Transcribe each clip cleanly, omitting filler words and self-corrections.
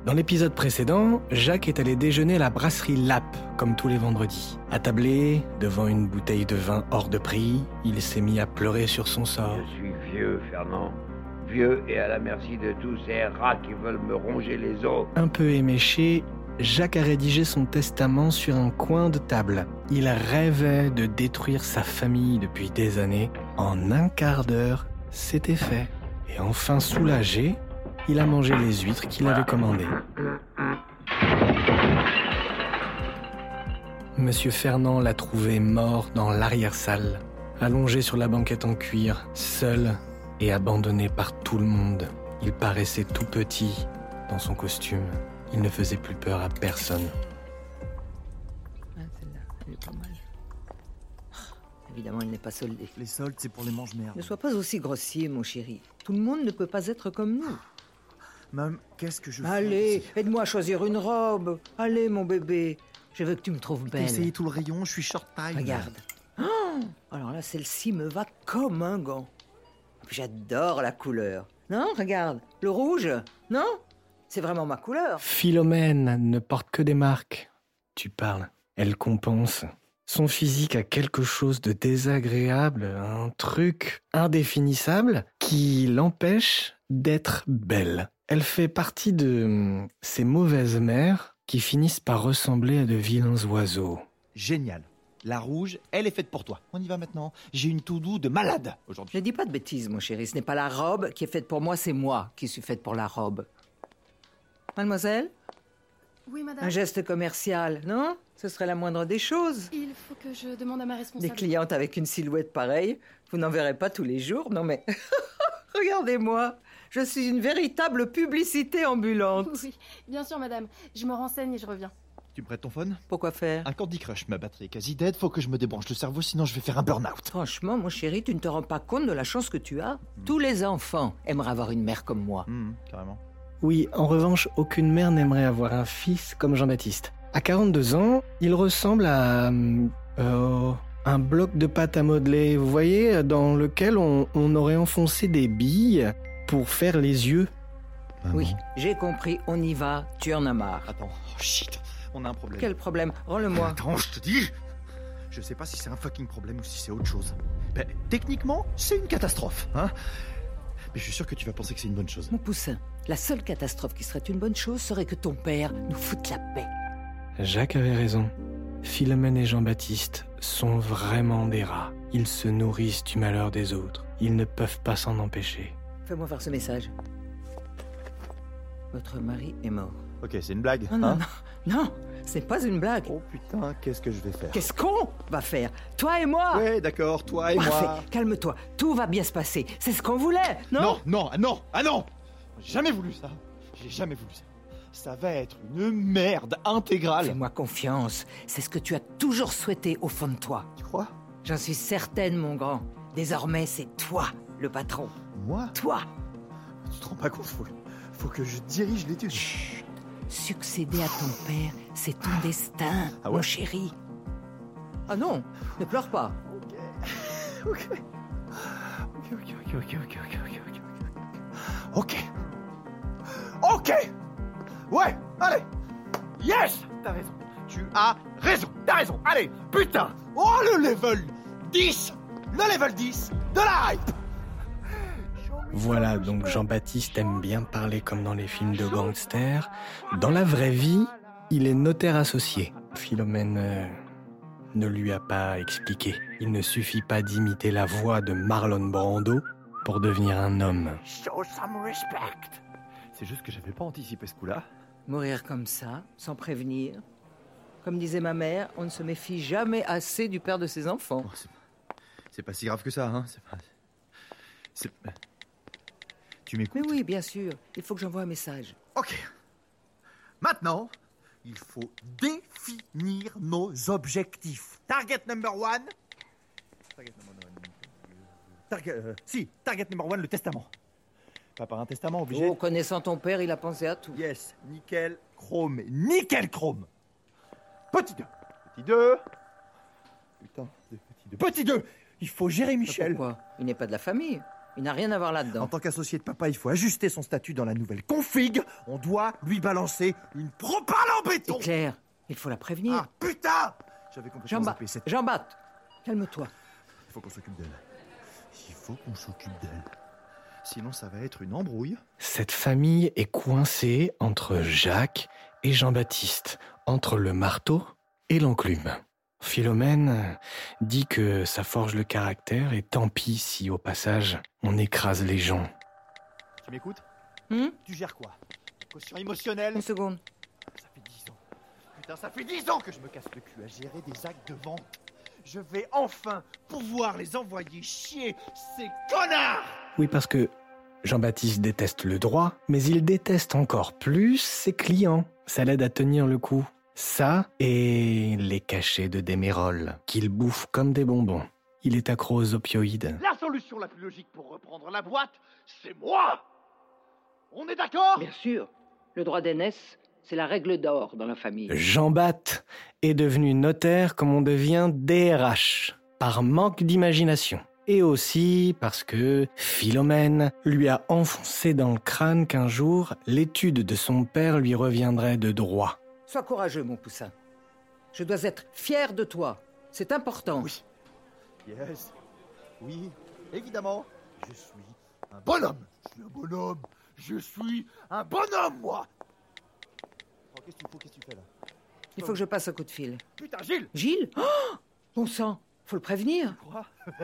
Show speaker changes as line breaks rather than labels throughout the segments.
Dans l'épisode précédent, Jacques est allé déjeuner à la brasserie Lap, comme tous les vendredis. Attablé, devant une bouteille de vin hors de prix, il s'est mis à pleurer sur son sort.
Je suis vieux, Fernand. Vieux et à la merci de tous ces rats qui veulent me ronger les os.
Un peu éméché, Jacques a rédigé son testament sur un coin de table. Il rêvait de détruire sa famille depuis des années. En un quart d'heure, c'était fait. Et enfin soulagé, il a mangé les huîtres qu'il avait commandées. Monsieur Fernand l'a trouvé mort dans l'arrière-salle, allongé sur la banquette en cuir, seul et abandonné par tout le monde. Il paraissait tout petit dans son costume. Il ne faisait plus peur à personne.
Ah, celle-là, elle est pas mal. Évidemment, elle n'est pas soldée.
Les soldes, c'est pour les mange-merdes.
Ne sois pas aussi grossier, mon chéri. Tout le monde ne peut pas être comme nous.
Mam, qu'est-ce que je fais
Allez,
ici?
aide-moi à choisir une robe. Allez, mon bébé. Je veux que tu me trouves
T'as
belle.
essayé tout le rayon, je suis short time.
Regarde. Oh, alors là, celle-ci me va comme un gant. J'adore la couleur. Non, regarde. Le rouge. Non? C'est vraiment ma couleur.
Philomène ne porte que des marques. Tu parles. Elle compense. Son physique a quelque chose de désagréable, un truc indéfinissable qui l'empêche d'être belle. Elle fait partie de ces mauvaises mères qui finissent par ressembler à de vilains oiseaux.
Génial. La rouge, elle est faite pour toi. On y va maintenant. J'ai une to-do de malade aujourd'hui.
Ne dis pas de bêtises, mon chéri. Ce n'est pas la robe qui est faite pour moi, c'est moi qui suis faite pour la robe. Mademoiselle?
Oui, madame.
Un geste commercial, non? Ce serait la moindre des choses.
Il faut que je demande à ma
Des
responsable.
clientes avec une silhouette pareille, vous n'en verrez pas tous les jours, non mais... Regardez-moi, je suis une véritable publicité ambulante.
Oui, bien sûr, madame. Je me renseigne et je reviens.
Tu me prêtes ton phone?
Pourquoi faire?
Un Candy Crush, ma batterie est quasi dead, faut que je me débranche le cerveau, sinon je vais faire un burn-out.
Franchement, mon chéri, tu ne te rends pas compte de la chance que tu as. Tous les enfants aimeraient avoir une mère comme moi.
Carrément.
Oui, en revanche, aucune mère n'aimerait avoir un fils comme Jean-Baptiste. À 42 ans, il ressemble à un bloc de pâte à modeler, vous voyez, dans lequel on aurait enfoncé des billes pour faire les yeux.
Maman.
Oui, j'ai compris, on y va, tu en as marre.
Attends, oh shit, on a un problème.
Quel problème? Rends-le-moi.
Attends, je te dis. Je sais pas si c'est un fucking problème ou si c'est autre chose. Ben, techniquement, c'est une catastrophe, hein. Mais je suis sûr que tu vas penser que c'est une bonne chose.
Mon poussin, la seule catastrophe qui serait une bonne chose serait que ton père nous foute la paix.
Jacques avait raison. Philomène et Jean-Baptiste sont vraiment des rats. Ils se nourrissent du malheur des autres. Ils ne peuvent pas s'en empêcher.
Fais-moi voir ce message. Votre mari est mort.
Ok, c'est une blague,
Non, non, non, c'est pas une blague.
Oh putain, qu'est-ce que je vais faire?
Qu'est-ce qu'on va faire? Toi et moi?
Ouais, d'accord, toi et
Parfait,
moi.
calme-toi, tout va bien se passer. C'est ce qu'on voulait, non?
Non, non, ah non, ah non. J'ai jamais voulu ça. J'ai jamais voulu ça. Ça va être une merde intégrale.
Fais-moi confiance, c'est ce que tu as toujours souhaité au fond de toi.
Tu crois?
J'en suis certaine, mon grand. Désormais, c'est toi, le patron.
Moi?
Toi.
Tu te rends pas compte, faut que je dirige l'étude.
Chut. Succéder à ton père, c'est ton destin,
Ah ouais?
mon chéri. Ah non, ne pleure pas.
Ok. Ok. Ouais, allez. Yes. T'as raison. Tu as raison. T'as raison. Allez, putain. Oh, le level 10. Le level 10 de la hype.
Voilà, donc Jean-Baptiste aime bien parler comme dans les films de gangsters. Dans la vraie vie, il est notaire associé. Philomène ne lui a pas expliqué. Il ne suffit pas d'imiter la voix de Marlon Brando pour devenir un homme.
Show some respect. C'est juste que j'avais pas anticipé ce coup-là.
Mourir comme ça, sans prévenir. Comme disait ma mère, on ne se méfie jamais assez du père de ses enfants.
Bon, c'est pas si grave que ça, hein. C'est... Tu m'écoutes?
Mais oui, bien sûr, il faut que j'envoie un message.
Ok. Maintenant, il faut définir nos objectifs. Target number one. Target number one, le testament. Pas par un testament, obligé.
Oh, connaissant ton père, il a pensé à tout.
Yes, nickel chrome. Nickel chrome. Petit 2. Petit 2. Putain, petit 2. Petit 2. Il faut gérer Michel.
Pourquoi? Il n'est pas de la famille. Il n'a rien à voir
En
là-dedans.
tant qu'associé de papa, il faut ajuster son statut dans la nouvelle config. On doit lui balancer une propale en béton.
C'est clair, il faut la prévenir.
Ah putain! J'avais complètement zappé cette...
Jean-Bat, calme-toi.
Il faut qu'on s'occupe d'elle. Il faut qu'on s'occupe d'elle. Sinon, ça va être une embrouille.
Cette famille est coincée entre Jacques et Jean-Baptiste, entre le marteau et l'enclume. Philomène dit que ça forge le caractère et tant pis si, au passage, on écrase les gens.
Tu m'écoutes?
Hum
Tu gères quoi? Caution émotionnelle?
Une seconde.
Ça fait 10 ans. Putain, ça fait 10 ans que je me casse le cul à gérer des actes de vente. Je vais enfin pouvoir les envoyer chier, ces connards!
Oui, parce que Jean-Baptiste déteste le droit, mais il déteste encore plus ses clients. Ça l'aide à tenir le coup. Ça et les cachets de Démérol, qu'il bouffe comme des bonbons. Il est accro aux opioïdes.
La solution la plus logique pour reprendre la boîte, c'est moi! On est d'accord?
Bien sûr, le droit d'aînesse, c'est la règle d'or dans la famille.
Jean-Bat est devenu notaire comme on devient DRH, par manque d'imagination. Et aussi parce que Philomène lui a enfoncé dans le crâne qu'un jour, l'étude de son père lui reviendrait de droit.
Sois courageux, mon poussin. Je dois être fier de toi. C'est important.
Oui. Yes. Oui, évidemment. Je suis un bonhomme. Je suis un bonhomme. Je suis un bonhomme, moi. Oh, qu'est-ce que tu fais là?
Il faut que je passe un coup de fil.
Putain, Gilles!
Gilles? Oh, bon sang, faut le prévenir.
Quoi?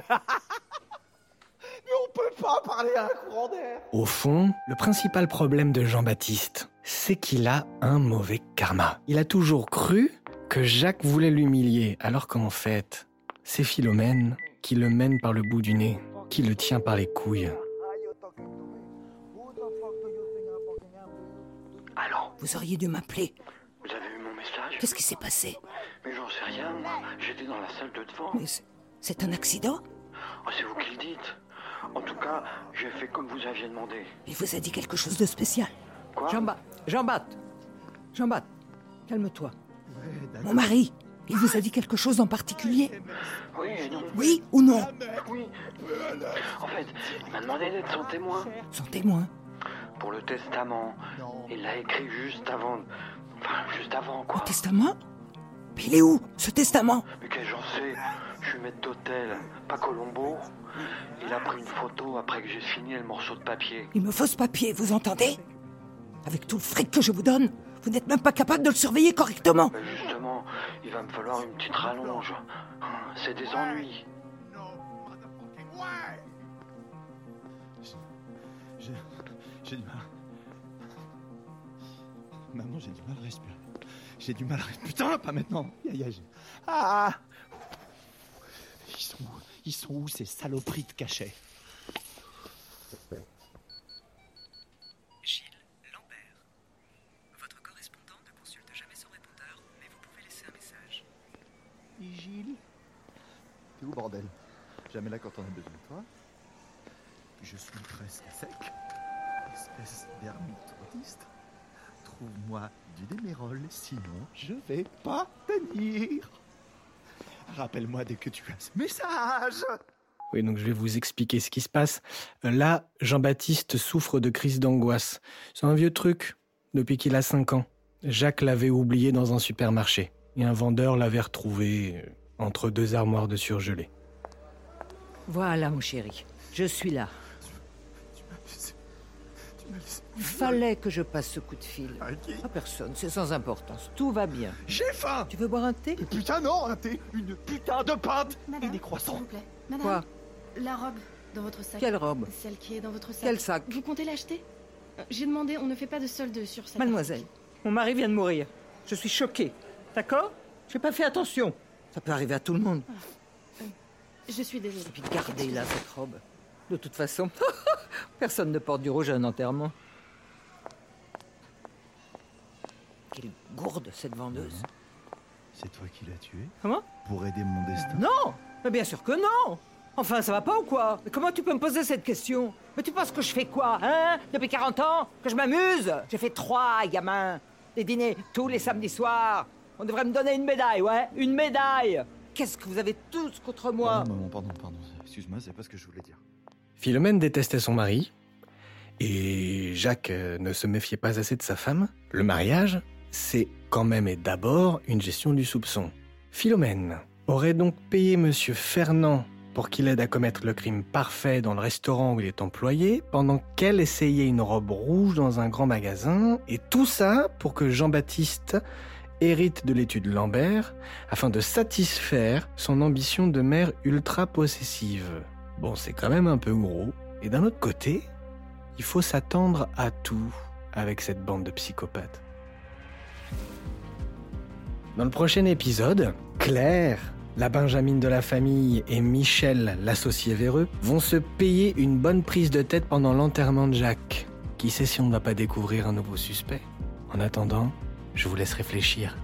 Mais on peut pas parler à un courant d'air.
Au fond, le principal problème de Jean-Baptiste, c'est qu'il a un mauvais karma. Il a toujours cru que Jacques voulait l'humilier, alors qu'en fait, c'est Philomène qui le mène par le bout du nez, qui le tient par les couilles.
Allô,
Vous auriez dû m'appeler.
vous avez eu mon message?
Qu'est-ce qui s'est passé?
Mais j'en sais rien, moi. J'étais dans la salle de devant.
Mais c'est un accident?
Oh, c'est vous qui le dites. En tout cas, j'ai fait comme vous aviez demandé.
Il vous a dit quelque chose de spécial.
Quoi?
Jean-Bat, calme-toi.
Ouais, d'accord.
Mon mari, il vous a dit quelque chose en particulier?
Oui et non.
Oui ou non?
Oui. En fait, il m'a demandé d'être son témoin.
Son témoin.
Pour le testament. Il l'a écrit juste avant. Enfin, juste avant, quoi.
Testament? Mais il est où, ce testament?
Mais qu'est-ce que j'en sais? Je suis maître d'hôtel, pas Colombo. Il a pris une photo après que j'ai signé le morceau de papier.
Il me faut ce papier, vous entendez? Avec tout le fric que je vous donne, vous n'êtes même pas capable de le surveiller correctement.
Ben justement, il va me falloir une petite rallonge. C'est des ennuis.
Non, motherfucking way. J'ai du mal. Maman, j'ai du mal à respirer. J'ai du mal à respirer. Putain, pas maintenant. Ah! Ils sont où ces saloperies de cachets?
Gilles Lambert. Votre correspondant ne consulte jamais son répondeur, mais vous pouvez laisser un message.
Gilles? T'es où, bordel? Jamais là quand on a besoin de toi. Je suis presque sec. Espèce d'ermite autiste. Trouve-moi du Démérol, sinon je vais pas tenir. Rappelle-moi dès que tu as ce message.
Oui, donc je vais vous expliquer ce qui se passe. Là, Jean-Baptiste souffre de crise d'angoisse. C'est un vieux truc, depuis qu'il a 5 ans. Jacques l'avait oublié dans un supermarché. Et un vendeur l'avait retrouvé entre 2 armoires de surgelés.
Voilà, mon chéri, je suis là.
Tu m'as laissé...
Fallait que je passe ce coup de fil.
À qui?
À personne, c'est sans importance, tout va bien.
J'ai faim.
Tu veux boire un thé?
Putain non, un thé, une putain de pâte et
Madame,
des
s'il
croissants.
vous plaît. Madame,
Quoi?
la robe dans votre sac.
Quelle robe?
Celle qui est dans votre sac.
Quel sac?
Vous comptez l'acheter? J'ai demandé, on ne fait pas de solde sur cette
Mademoiselle, mon mari vient de mourir. Je suis choquée. D'accord? J'ai pas fait attention. Ça peut arriver à tout le monde.
Je suis désolée.
Et puis gardez-la, cette robe. De toute façon, personne ne porte du rouge à un enterrement. Quelle gourde, cette vendeuse.
C'est toi qui l'as tué?
Comment?
Pour aider mon destin?
Non! Mais bien sûr que non! Enfin, ça va pas ou quoi? Mais comment tu peux me poser cette question? Mais tu penses que je fais quoi, hein? Depuis 40 ans? Que je m'amuse? J'ai fait 3, gamin. Des dîners tous les samedis soirs. On devrait me donner une médaille, ouais? Une médaille! Qu'est-ce que vous avez tous contre moi?
Pardon, maman, pardon. Excuse-moi, c'est pas ce que je voulais dire.
Philomène détestait son mari, et Jacques ne se méfiait pas assez de sa femme. Le mariage, c'est quand même et d'abord une gestion du soupçon. Philomène aurait donc payé Monsieur Fernand pour qu'il aide à commettre le crime parfait dans le restaurant où il est employé, pendant qu'elle essayait une robe rouge dans un grand magasin, et tout ça pour que Jean-Baptiste hérite de l'étude Lambert, afin de satisfaire son ambition de mère ultra-possessive. Bon, c'est quand même un peu gros, et d'un autre côté, il faut s'attendre à tout avec cette bande de psychopathes. Dans le prochain épisode, Claire, la Benjamine de la famille, et Michel, l'associé véreux, vont se payer une bonne prise de tête pendant l'enterrement de Jacques. Qui sait si on ne va pas découvrir un nouveau suspect ? En attendant, je vous laisse réfléchir.